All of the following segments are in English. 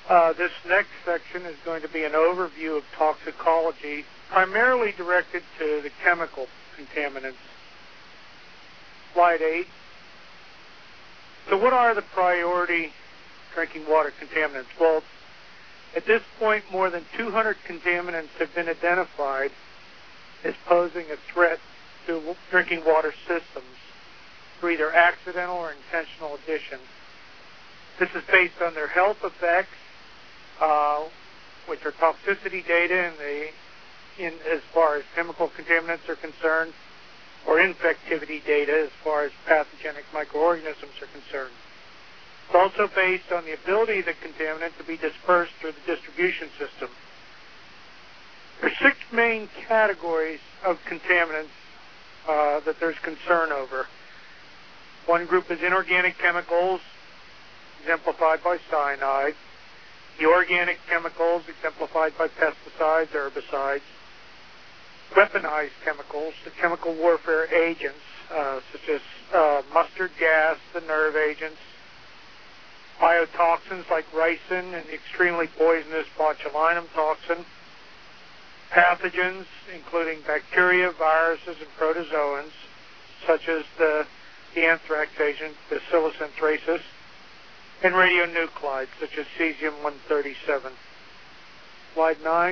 This next section is going to be an overview of toxicology, primarily directed to the chemical contaminants. Slide 8. So what are the priority drinking water contaminants? Well, at this point, more than 200 contaminants have been identified as posing a threat to drinking water systems through either accidental or intentional addition. This is based on their health effects, which are toxicity data as far as chemical contaminants are concerned, or infectivity data as far as pathogenic microorganisms are concerned. It's also based on the ability of the contaminant to be dispersed through the distribution system. There are 6 main categories of contaminants that there's concern over. One group is inorganic chemicals, exemplified by cyanide. The organic chemicals, exemplified by pesticides, herbicides. Weaponized chemicals, the chemical warfare agents, such as mustard gas, the nerve agents. Biotoxins like ricin and the extremely poisonous botulinum toxin. Pathogens, including bacteria, viruses, and protozoans, such as the anthrax agent, Bacillus anthracis, and radionuclides, such as cesium-137. Slide 9.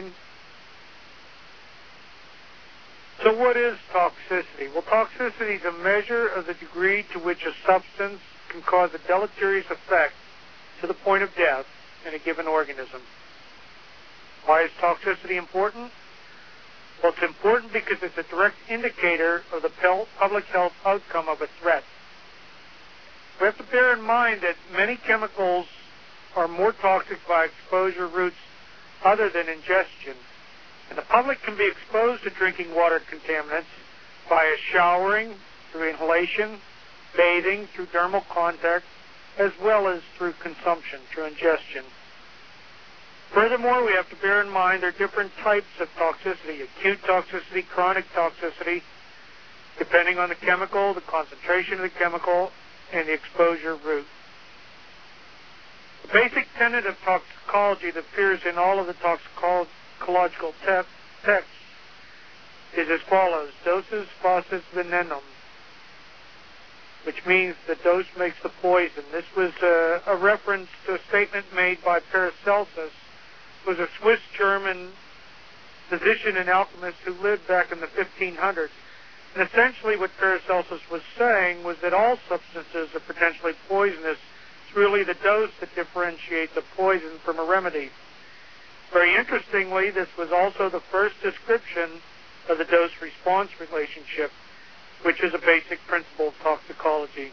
So what is toxicity? Well, toxicity is a measure of the degree to which a substance can cause a deleterious effect to the point of death in a given organism. Why is toxicity important? Well, it's important because it's a direct indicator of the public health outcome of a threat. We have to bear in mind that many chemicals are more toxic by exposure routes other than ingestion. And the public can be exposed to drinking water contaminants via showering, through inhalation, bathing, through dermal contact, as well as through consumption, through ingestion. Furthermore, we have to bear in mind there are different types of toxicity: acute toxicity, chronic toxicity, depending on the chemical, the concentration of the chemical, and the exposure route. The basic tenet of toxicology that appears in all of the toxicological texts is as follows: doses fauces venenum, which means the dose makes the poison. This was a reference to a statement made by Paracelsus, who was a Swiss-German physician and alchemist who lived back in the 1500s. And essentially what Paracelsus was saying was that all substances are potentially poisonous. It's really the dose that differentiates a poison from a remedy. Very interestingly, this was also the first description of the dose-response relationship, which is a basic principle of toxicology.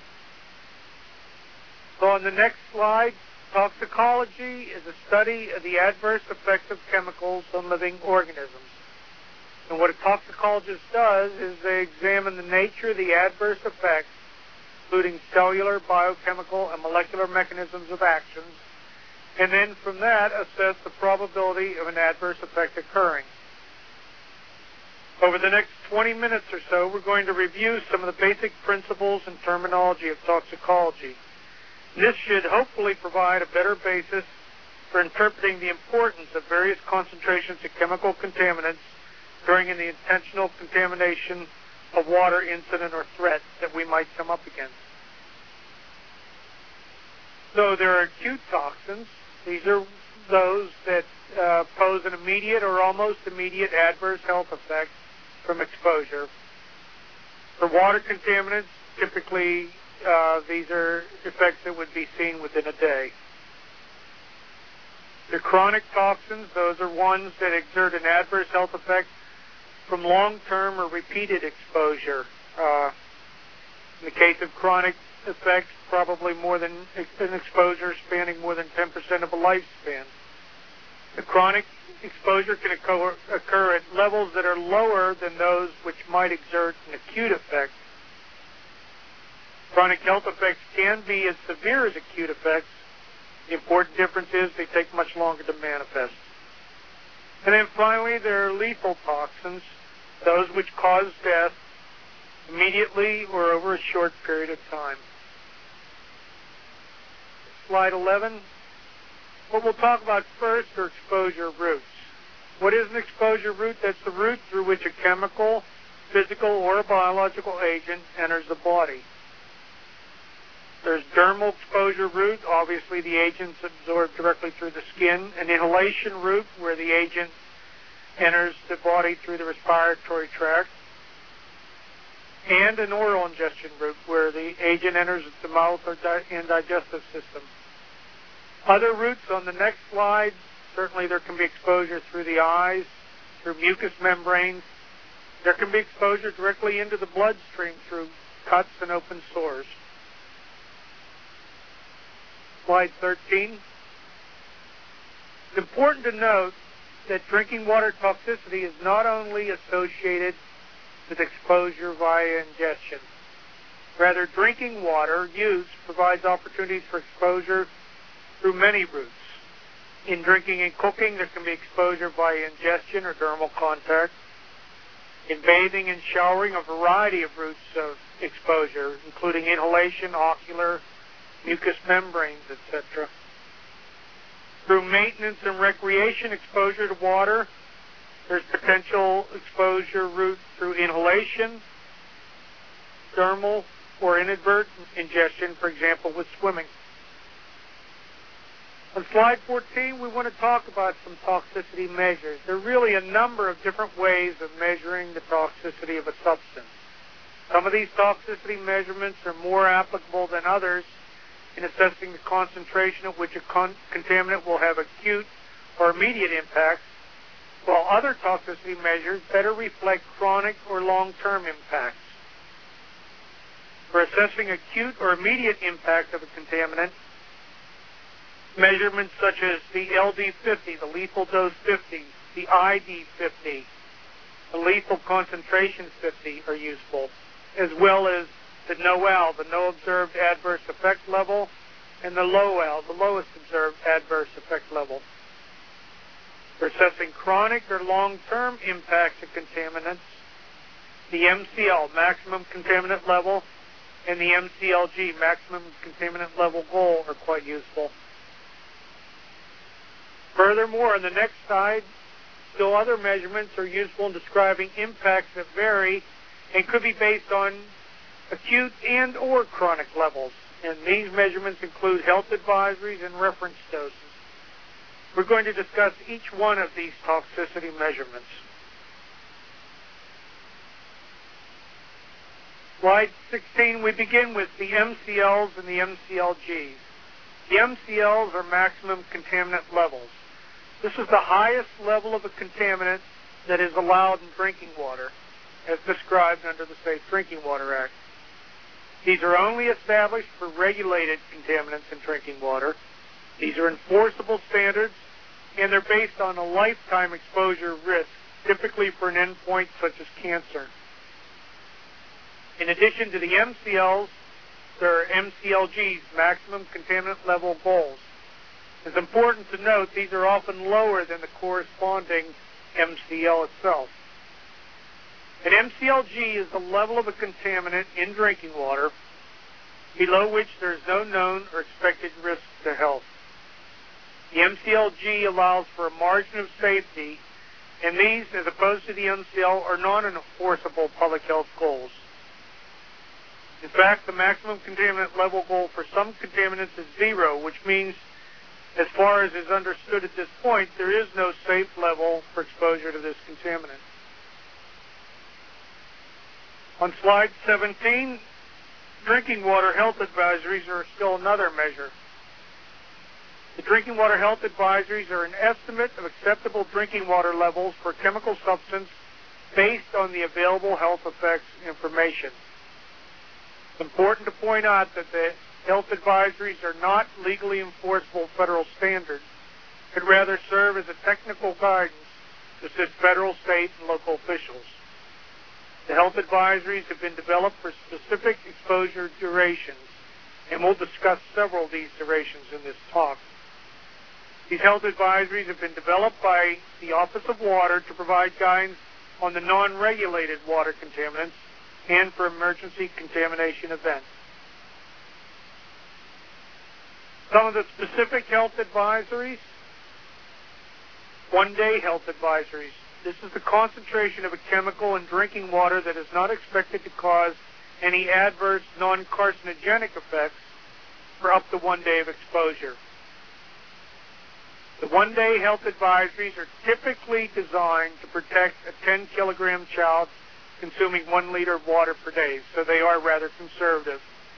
So on the next slide, toxicology is a study of the adverse effects of chemicals on living organisms. And what a toxicologist does is they examine the nature of the adverse effects, including cellular, biochemical, and molecular mechanisms of actions, and then from that assess the probability of an adverse effect occurring. Over the next 20 minutes or so, we're going to review some of the basic principles and terminology of toxicology. This should hopefully provide a better basis for interpreting the importance of various concentrations of chemical contaminants during the intentional contamination of water incident or threat that we might come up against. So there are acute toxins. These are those that pose an immediate or almost immediate adverse health effect from exposure. For water contaminants, typically these are effects that would be seen within a day. The chronic toxins, those are ones that exert an adverse health effect from long-term or repeated exposure. In the case of chronic effects, probably more than an exposure spanning more than 10% of a lifespan. The chronic exposure can occur at levels that are lower than those which might exert an acute effect. Chronic health effects can be as severe as acute effects. The important difference is they take much longer to manifest. And then finally, there are lethal toxins, those which cause death immediately or over a short period of time. Slide 11. What we'll talk about first are exposure routes. What is an exposure route? That's the route through which a chemical, physical, or a biological agent enters the body. There's dermal exposure route, obviously the agent's absorbed directly through the skin. An inhalation route, where the agent enters the body through the respiratory tract. And an oral ingestion route, where the agent enters the mouth and digestive system. Other routes on the next slide, certainly there can be exposure through the eyes, through mucous membranes. There can be exposure directly into the bloodstream through cuts and open sores. Slide 13. It's important to note that drinking water toxicity is not only associated with exposure via ingestion. Rather, drinking water use provides opportunities for exposure through many routes. In drinking and cooking, there can be exposure via ingestion or dermal contact. In bathing and showering, a variety of routes of exposure, including inhalation, ocular, mucous membranes, etc. Through maintenance and recreation exposure to water, there's potential exposure route through inhalation, dermal, or inadvertent ingestion, for example, with swimming. On slide 14, we want to talk about some toxicity measures. There are really a number of different ways of measuring the toxicity of a substance. Some of these toxicity measurements are more applicable than others in assessing the concentration at which a contaminant will have acute or immediate impacts, while other toxicity measures better reflect chronic or long-term impacts. For assessing acute or immediate impact of a contaminant, measurements such as the LD50, the lethal dose 50, the ID50, the lethal concentration 50 are useful, as well as the NOAL, the no observed adverse effect level, and the LOAL, the lowest observed adverse effect level. For assessing chronic or long-term impacts of contaminants, the MCL, maximum contaminant level, and the MCLG, maximum contaminant level goal, are quite useful. Furthermore, on the next slide, still other measurements are useful in describing impacts that vary and could be based on acute and or chronic levels. And these measurements include health advisories and reference doses. We're going to discuss each one of these toxicity measurements. Slide 16, we begin with the MCLs and the MCLGs. The MCLs are maximum contaminant levels. This is the highest level of a contaminant that is allowed in drinking water, as described under the Safe Drinking Water Act. These are only established for regulated contaminants in drinking water. These are enforceable standards, and they're based on a lifetime exposure risk, typically for an endpoint such as cancer. In addition to the MCLs, there are MCLGs, maximum contaminant level goals. It's important to note these are often lower than the corresponding MCL itself. An MCLG is the level of a contaminant in drinking water below which there is no known or expected risk to health. The MCLG allows for a margin of safety, and these, as opposed to the MCL, are non-enforceable public health goals. In fact, the maximum contaminant level goal for some contaminants is 0, which means, as far as is understood at this point, there is no safe level for exposure to this contaminant. On slide 17, drinking water health advisories are still another measure. The drinking water health advisories are an estimate of acceptable drinking water levels for a chemical substance based on the available health effects information. It's important to point out that the health advisories are not legally enforceable federal standards, but rather serve as a technical guidance to assist federal, state, and local officials. The health advisories have been developed for specific exposure durations, and we'll discuss several of these durations in this talk. These health advisories have been developed by the Office of Water to provide guidance on the non-regulated water contaminants and for emergency contamination events. Some of the specific health advisories. One-day health advisories. This is the concentration of a chemical in drinking water that is not expected to cause any adverse non-carcinogenic effects for up to 1 day of exposure. The one-day health advisories are typically designed to protect a 10-kilogram child consuming 1 liter of water per day, so they are rather conservative.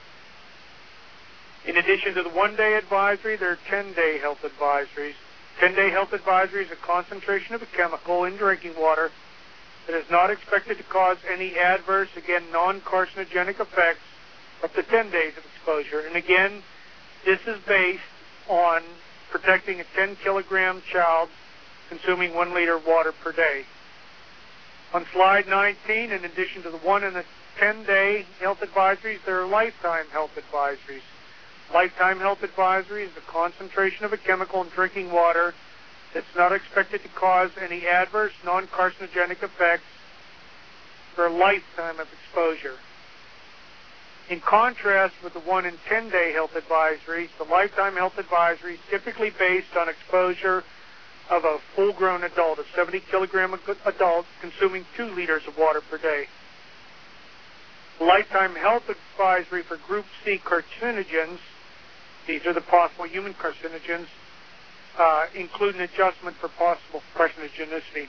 In addition to the one-day advisory, there are 10-day health advisories. 10-day health advisory is a concentration of a chemical in drinking water that is not expected to cause any adverse, again, non-carcinogenic effects up to 10 days of exposure. And again, this is based on protecting a 10-kilogram child consuming 1 liter of water per day. On slide 19, in addition to the 1 and the 10-day health advisories, there are lifetime health advisories. Lifetime health advisory is the concentration of a chemical in drinking water that's not expected to cause any adverse non-carcinogenic effects for a lifetime of exposure. In contrast with the 1 and 10-day health advisories, the lifetime health advisory is typically based on exposure of a full-grown adult, a 70-kilogram adult consuming 2 liters of water per day. The lifetime health advisory for Group C carcinogens, these are the possible human carcinogens, include an adjustment for possible carcinogenicity.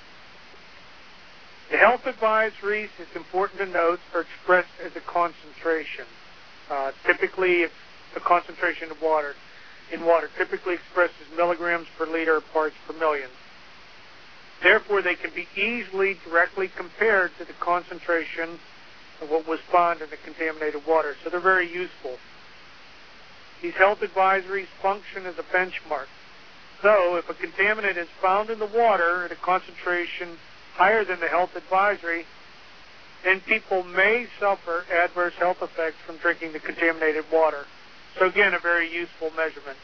The health advisories, it's important to note, are expressed as a concentration. Typically, it's a concentration of water, typically expressed as milligrams per liter or parts per million. Therefore, they can be easily directly compared to the concentration of what was found in the contaminated water, so they're very useful. These health advisories function as a benchmark. So, if a contaminant is found in the water at a concentration higher than the health advisory, then people may suffer adverse health effects from drinking the contaminated water. So again, a very useful measurement.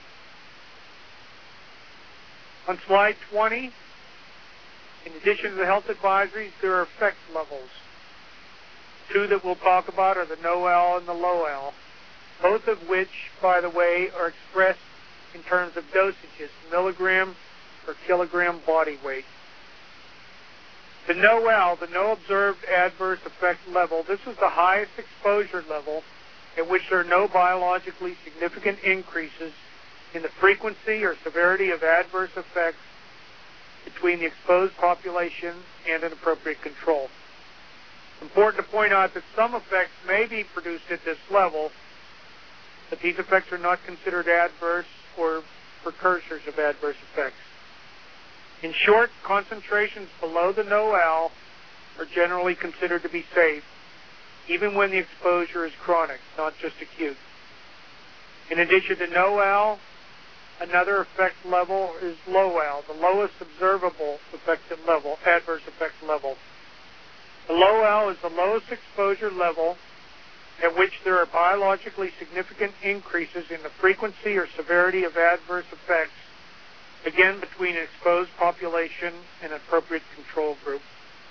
On slide 20, in addition to the health advisories, there are effect levels. 2 that we'll talk about are the NOAL and the LOAL, both of which, by the way, are expressed in terms of dosages, milligram per kilogram body weight. The NOAL, the no observed adverse effect level, this is the highest exposure level at which there are no biologically significant increases in the frequency or severity of adverse effects between the exposed population and an appropriate control. It's important to point out that some effects may be produced at this level, but these effects are not considered adverse or precursors of adverse effects. In short, concentrations below the NOAL are generally considered to be safe, even when the exposure is chronic, not just acute. In addition to NOAL, another effect level is LOAL, the lowest observable adverse effect level. The LOAL is the lowest exposure level at which there are biologically significant increases in the frequency or severity of adverse effects, again between an exposed population and an appropriate control group.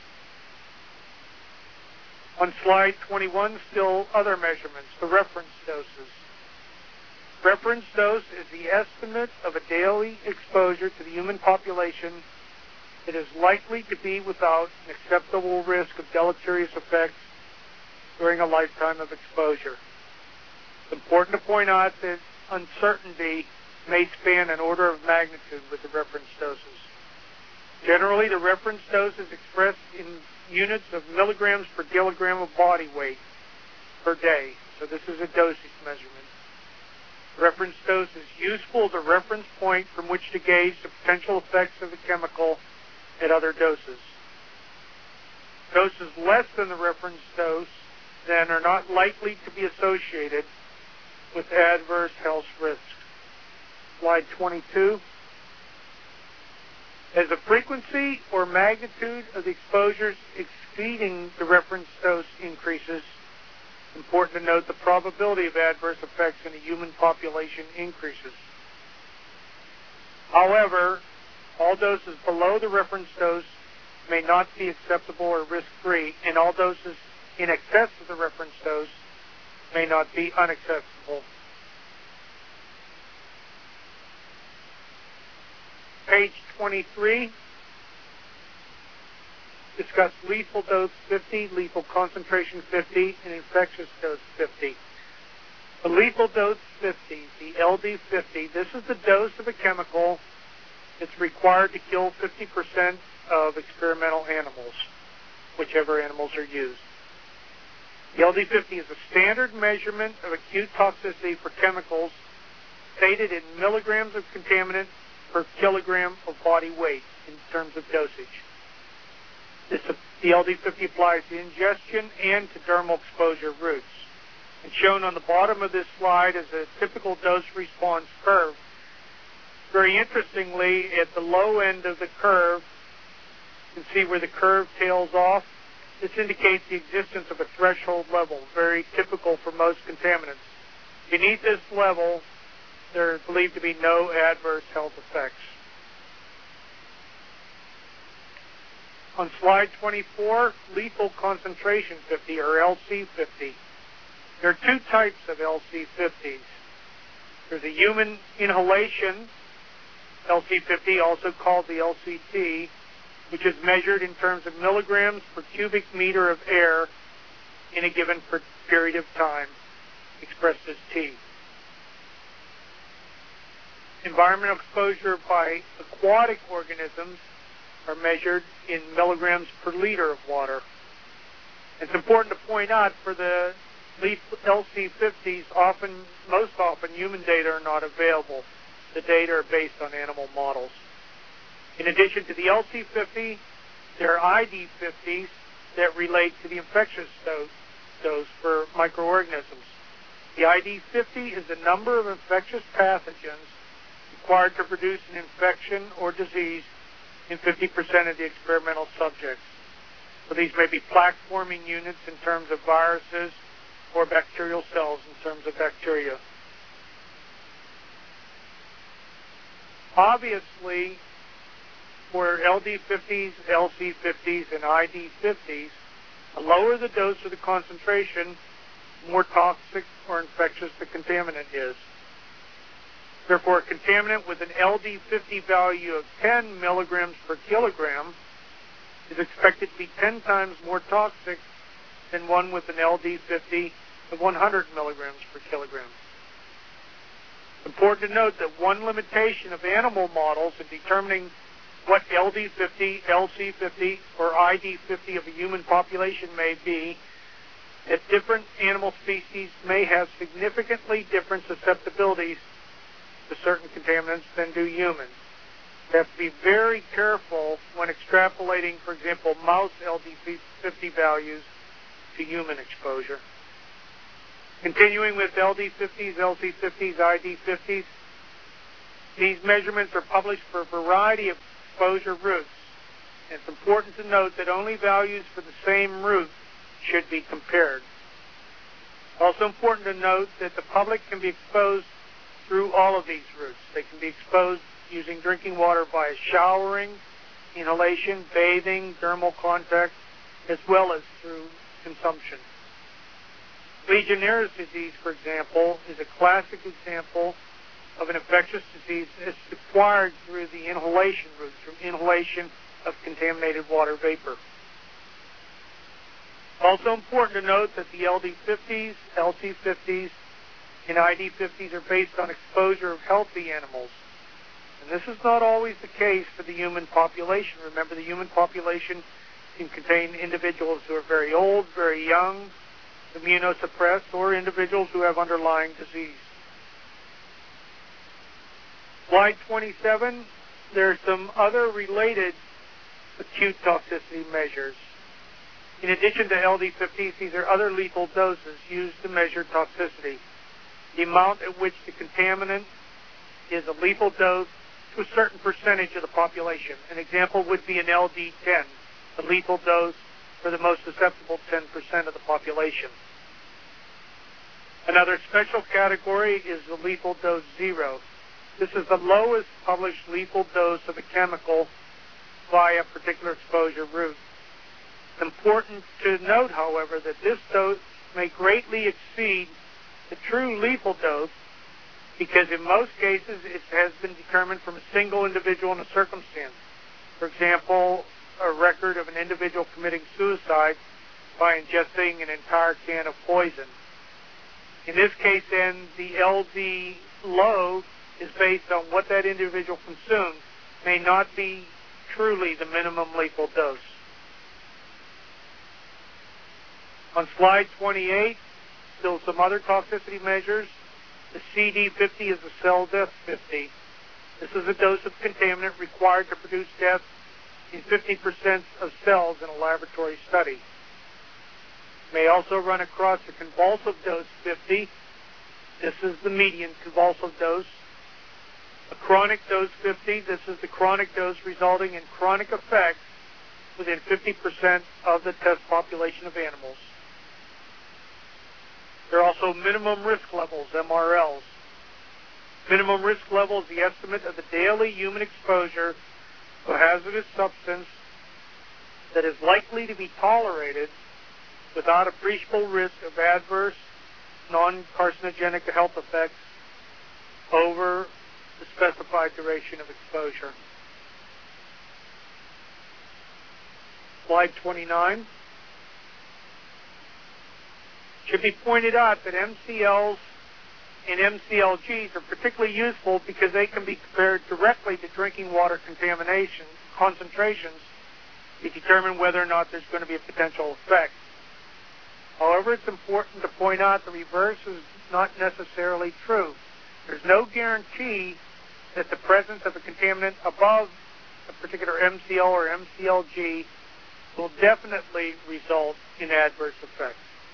On slide 21, still other measurements, the reference doses. Reference dose is the estimate of a daily exposure to the human population that is likely to be without an acceptable risk of deleterious effects during a lifetime of exposure. It's important to point out that uncertainty may span an order of magnitude with the reference doses. Generally, the reference dose is expressed in units of milligrams per kilogram of body weight per day. So this is a dosage measurement. The reference dose is useful as a reference point from which to gauge the potential effects of the chemical at other doses. Doses less than the reference dose then are not likely to be associated with adverse health risks. Slide 22. As the frequency or magnitude of the exposures exceeding the reference dose increases, important to note the probability of adverse effects in a human population increases. However, all doses below the reference dose may not be acceptable or risk-free, and all doses in excess of the reference dose may not be unacceptable. page 23, discuss lethal dose 50, lethal concentration 50, and infectious dose 50. The lethal dose 50, the LD50, this is the dose of a chemical that's required to kill 50% of experimental animals, whichever animals are used. The LD50 is a standard measurement of acute toxicity for chemicals stated in milligrams of contaminant per kilogram of body weight in terms of dosage. The LD50 applies to ingestion and to dermal exposure routes. And shown on the bottom of this slide is a typical dose-response curve. Very interestingly, at the low end of the curve, you can see where the curve tails off. This indicates the existence of a threshold level, very typical for most contaminants. Beneath this level, there are believed to be no adverse health effects. On slide 24, lethal concentration 50, or LC50. There are two types of LC50s. There's a human inhalation LC50, also called the LCT, which is measured in terms of milligrams per cubic meter of air in a given period of time, expressed as T. Environmental exposure by aquatic organisms are measured in milligrams per liter of water. It's important to point out for the LC50s, most often human data are not available. The data are based on animal models. In addition to the LC50, there are ID50s that relate to the infectious dose for microorganisms. The ID50 is the number of infectious pathogens required to produce an infection or disease in 50% of the experimental subjects. So these may be plaque-forming units in terms of viruses or bacterial cells in terms of bacteria. Obviously, for LD50s, LC50s, and ID50s, the lower the dose or the concentration, the more toxic or infectious the contaminant is. Therefore, a contaminant with an LD50 value of 10 milligrams per kilogram is expected to be 10 times more toxic than one with an LD50 of 100 milligrams per kilogram. It's important to note that one limitation of animal models in determining what LD50, LC50, or ID50 of a human population may be, that different animal species may have significantly different susceptibilities to certain contaminants than do humans. You have to be very careful when extrapolating, for example, mouse LD50 values to human exposure. Continuing with LD50s, LC50s, ID50s, these measurements are published for a variety of exposure routes. And it's important to note that only values for the same route should be compared. Also important to note that the public can be exposed through all of these routes. They can be exposed using drinking water via showering, inhalation, bathing, dermal contact, as well as through consumption. Legionnaire's disease, for example, is a classic example of an infectious disease that's acquired through the inhalation route, through inhalation of contaminated water vapor. Also important to note that the LD50s, LC50s, and ID50s are based on exposure of healthy animals. And this is not always the case for the human population. Remember, the human population can contain individuals who are very old, very young, immunosuppressed, or individuals who have underlying disease. Slide 27, there are some other related acute toxicity measures. In addition to LD50s, these are other lethal doses used to measure toxicity. The amount at which the contaminant is a lethal dose to a certain percentage of the population. An example would be an LD10, the lethal dose for the most susceptible 10% of the population. Another special category is the lethal dose 0. This is the lowest published lethal dose of a chemical via a particular exposure route. It's important to note, however, that this dose may greatly exceed the true lethal dose because in most cases it has been determined from a single individual in a circumstance. For example, a record of an individual committing suicide by ingesting an entire can of poison. In this case, then, the LD low is based on what that individual consumed, may not be truly the minimum lethal dose. On slide 28, still some other toxicity measures. The CD50 is a cell death 50. This is a dose of contaminant required to produce death in 50% of cells in a laboratory study. May also run across a convulsive dose 50. This is the median convulsive dose. A chronic dose 50. This is the chronic dose resulting in chronic effects within 50% of the test population of animals. There are also minimum risk levels, MRLs. Minimum risk level is the estimate of the daily human exposure to a hazardous substance that is likely to be tolerated without appreciable risk of adverse, non-carcinogenic health effects over the specified duration of exposure. Slide 29. It should be pointed out that MCLs and MCLGs are particularly useful because they can be compared directly to drinking water contamination concentrations to determine whether or not there's going to be a potential effect. However, it's important to point out the reverse is not necessarily true. There's no guarantee that the presence of a contaminant above a particular MCL or MCLG will definitely result in adverse effects.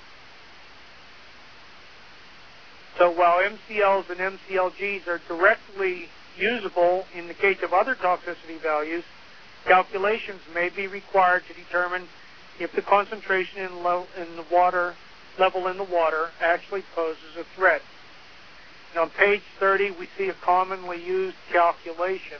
So while MCLs and MCLGs are directly usable in the case of other toxicity values, calculations may be required to determine if the concentration in the water level in the water actually poses a threat. And on page 30, we see a commonly used calculation.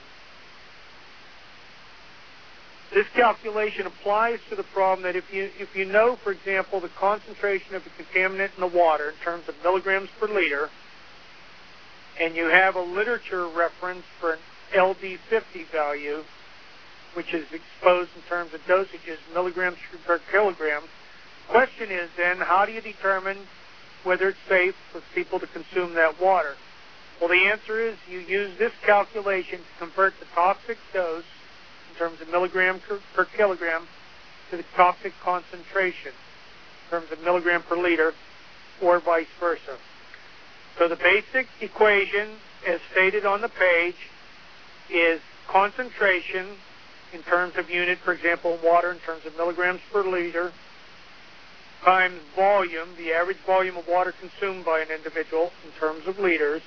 This calculation applies to the problem that if you know, for example, the concentration of a contaminant in the water in terms of milligrams per liter, and you have a literature reference for an LD50 value, which is exposed in terms of dosages, milligrams per kilogram, the question is then, how do you determine whether it's safe for people to consume that water? Well, the answer is you use this calculation to convert the toxic dose in terms of milligram per kilogram to the toxic concentration in terms of milligram per liter, or vice versa. So the basic equation, as stated on the page, is concentration in terms of unit, for example, water in terms of milligrams per liter, times volume, the average volume of water consumed by an individual in terms of liters,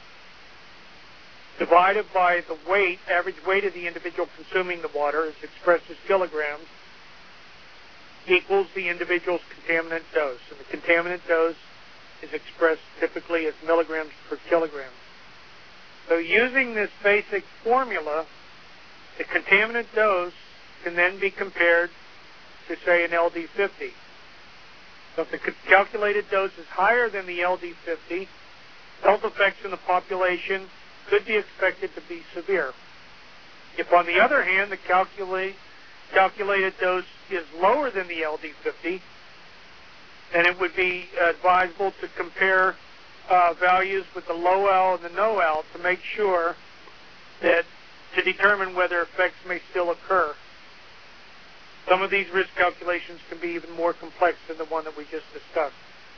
divided by the weight, average weight of the individual consuming the water is expressed as kilograms, equals the individual's contaminant dose. And the contaminant dose is expressed typically as milligrams per kilogram. So using this basic formula, the contaminant dose can then be compared to, say, an LD50. So if the calculated dose is higher than the LD50, health effects in the population could be expected to be severe. If, on the other hand, the calculated dose is lower than the LD50, then it would be advisable to compare values with the low L and the no L to make sure that to determine whether effects may still occur. Some of these risk calculations can be even more complex than the one that we just discussed.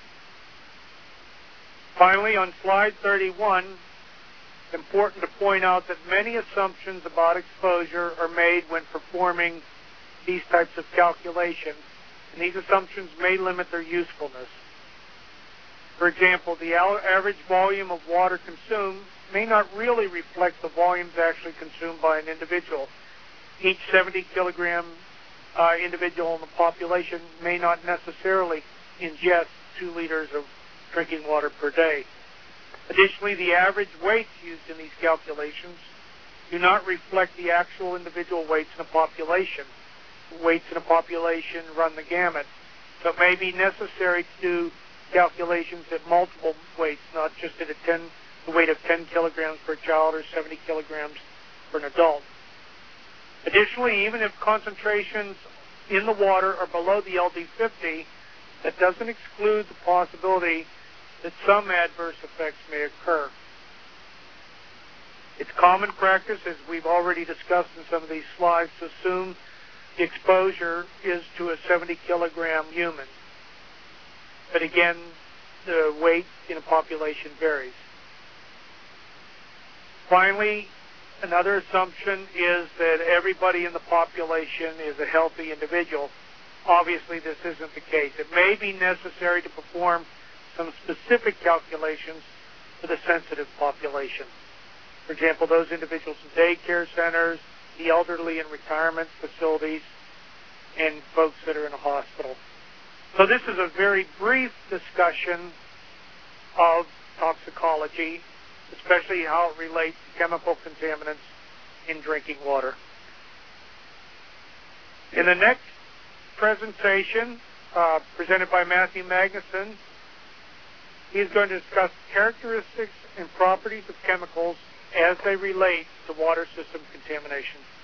Finally, on slide 31, it's important to point out that many assumptions about exposure are made when performing these types of calculations, and these assumptions may limit their usefulness. For example, the average volume of water consumed may not really reflect the volumes actually consumed by an individual. Each 70-kilogram individual in the population may not necessarily ingest 2 liters of drinking water per day. Additionally, the average weights used in these calculations do not reflect the actual individual weights in a population. Weights in a population run the gamut. So it may be necessary to do calculations at multiple weights, not just at a 10 the weight of 10 kilograms per child or 70 kilograms for an adult. Additionally, even if concentrations in the water are below the LD50, that doesn't exclude the possibility that some adverse effects may occur. It's common practice, as we've already discussed in some of these slides, to assume the exposure is to a 70-kilogram human. But again, the weight in a population varies. Finally, another assumption is that everybody in the population is a healthy individual. Obviously, this isn't the case. It may be necessary to perform some specific calculations for the sensitive population. For example, those individuals in daycare centers, the elderly in retirement facilities, and folks that are in a hospital. So this is a very brief discussion of toxicology, especially how it relates to chemical contaminants in drinking water. In the next presentation, presented by Matthew Magnuson, he is going to discuss characteristics and properties of chemicals as they relate to water system contamination.